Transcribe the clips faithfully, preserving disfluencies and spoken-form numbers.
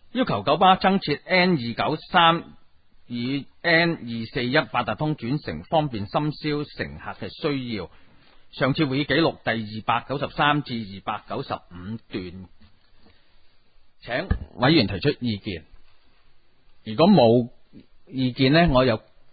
要求九巴增設 N 二九三與 N 二四一八達通轉乘，方便深宵乘客嘅需要。上次會議記錄第二百九十三至二百九十五段，請委員提出意見。如果冇意見呢，我又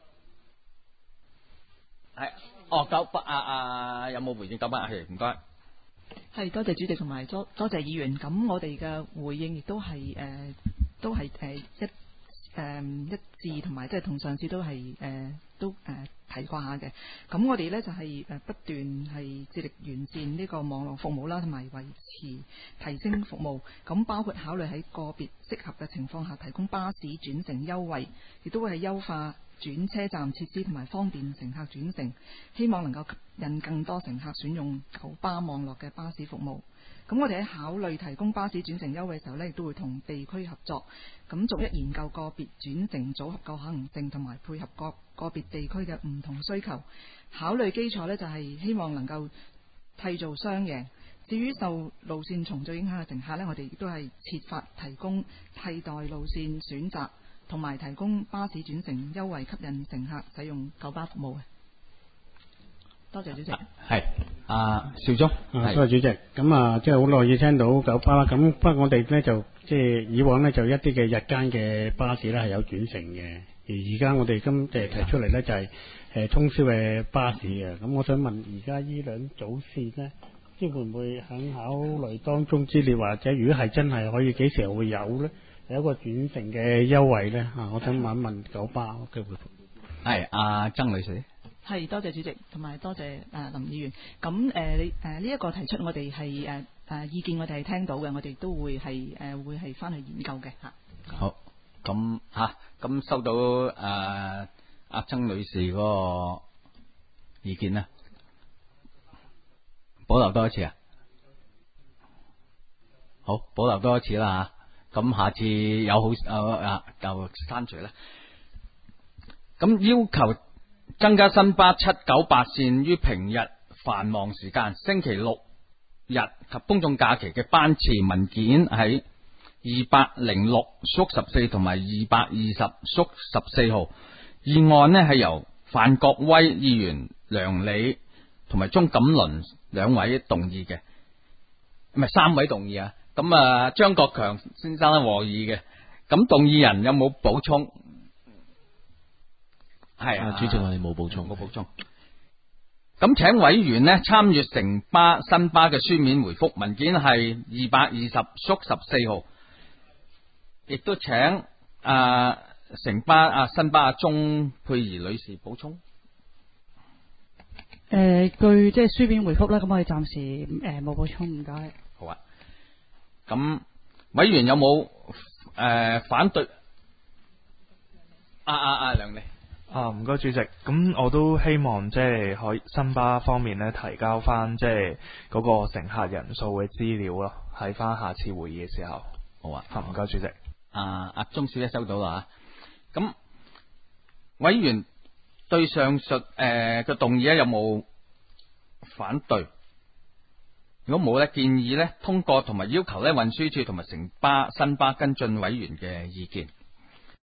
係哦九巴啊啊，有冇回應九巴？係唔該。 係多謝主席同埋多多謝議員。咁我哋嘅回應亦都係誒、呃，都係誒、呃、一。誒、嗯、一致同埋即係同上次都係誒、呃、都誒、呃、提過下嘅。咁我哋呢就係、是、誒不斷係致力完善呢個網絡服務啦，同埋維持提升服務。咁包括考慮喺個別適合嘅情況下提供巴士轉乘優惠，亦都會係優化轉車站設施同埋方便乘客轉乘，希望能夠吸引更多乘客選用九巴網絡嘅巴士服務。咁我哋喺考慮提供巴士轉乘優惠嘅時候呢，亦都會同地區合作，咁逐一研究個別轉乘組合嘅可行性，同埋配合個個別地區嘅唔同需求。考慮基礎呢，就係希望能夠締造雙贏。至於受路線重組影響嘅乘客呢，我哋亦都係設法提供替代路線選擇，同埋提供巴士轉乘優惠，吸引乘客使用九巴服務嘅。多謝主席。 係啊，邵忠。 啊，多謝主席。咁啊，即係好樂意聽到九巴啦。咁不過我哋咧就即係以往咧就一啲嘅日間嘅巴士咧係有轉乘嘅，而而家我哋今誒提出嚟咧就係誒通宵嘅巴士嘅。咁我想問，而家呢兩組線咧，即係會唔會喺考慮當中之列，或者如果係真係可以幾時會有咧，有一個轉乘嘅優惠咧？啊，我想問一問九巴嘅回覆。 係阿曾女士。 係多謝主席，同埋多謝誒、呃、林議員。咁誒你誒呢一個提出我哋係誒誒意見，我哋係聽到嘅，我哋都會係誒、呃、會係翻去研究嘅嚇。 好，咁嚇咁收到誒阿、呃、曾女士嗰個意見啦，保留多一次啊。好，保留多一次啦嚇。咁下次有好誒啊就刪除啦。咁要求增加新巴七九八線於平日繁忙時間、星期六日及公眾假期嘅班次，文件喺二百零六縮十四同埋二百二十縮十四號。議案呢係由范國威議員、梁理同埋鍾錦麟兩位動議嘅，唔係三位動議啊。咁啊，張國強先生和議嘅。咁動議人有冇補充？係啊， 主席，我哋冇補充， 冇補充。咁請委員呢參閱城巴新巴嘅書面回覆，文件係二百二十縮十四號，亦都請啊城巴啊新巴鍾佩儀女士補充。 誒、呃，據即係書面回覆啦，咁我哋暫時誒冇補充，唔該。 好啊。咁委員有冇誒、呃、反對？啊啊啊，梁理。 啊，唔該主席，咁我都希望即係可以新巴方面咧提交翻即係嗰個乘客人數嘅資料咯，喺翻下次會議嘅時候。 好啊， 唔該主席。 啊，阿鍾小姐收到啦吓。咁委員對上述誒嘅動議咧有冇反對？如果冇咧，建議咧通過同埋要求咧運輸署同埋城巴新巴跟進委員嘅意見。